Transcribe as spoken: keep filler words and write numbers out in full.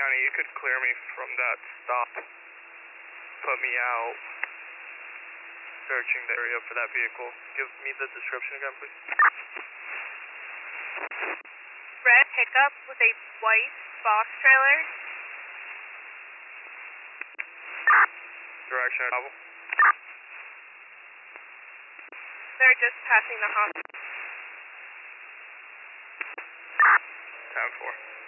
County, you could clear me from that stop. Put me out searching the area for that vehicle. Give me the description again, please. Red pickup with a white box trailer. Direction of travel. They're just passing the hospital. ten four.